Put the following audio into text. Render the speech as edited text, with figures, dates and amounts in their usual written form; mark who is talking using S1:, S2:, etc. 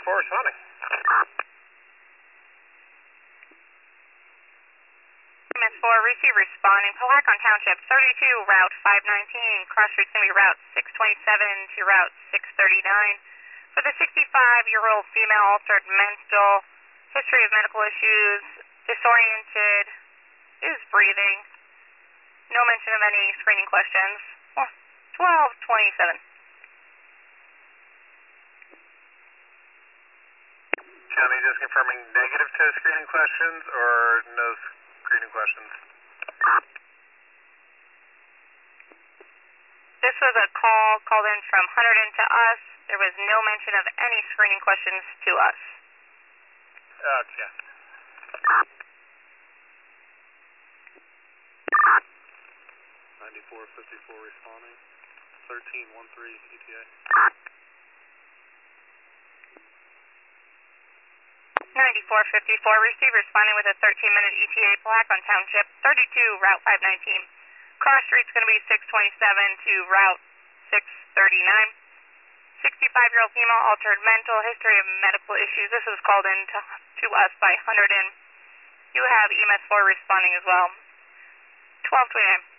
S1: 4 responding.
S2: EMS 4, receive responding. Palawan Township 32, Route 519. Cross street's going to be Route 627 to Route 639. For the 65-year-old female, altered mental, history of medical issues, disoriented, is breathing. No mention of any screening questions. 1227.
S1: County just confirming negative to screening questions or no screening questions?
S2: This was a call called in from Hunterdon to us. There was no mention of any screening questions to us.
S1: Gotcha.
S3: 9454 responding. 1313 ETA.
S2: 9454, receive responding with a 13-minute ETA, Palawan Township 32, Route 519. Cross street's going to be 627 to Route 639. 65-year-old female, altered mental, history of medical issues. This was called in to us by Hunterdon. You have EMS 4 responding as well. 1229.